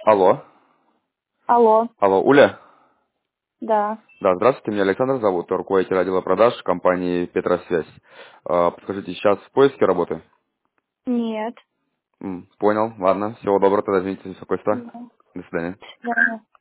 Алло. Алло, Алло, Уля? да. Да, здравствуйте, меня Александр зовут, руководитель отдела продаж компании Петросвязь. Подскажите, сейчас в поиске работы? Нет. Понял, ладно, всего доброго, тогда извините за беспокойство. Да. До свидания. Да.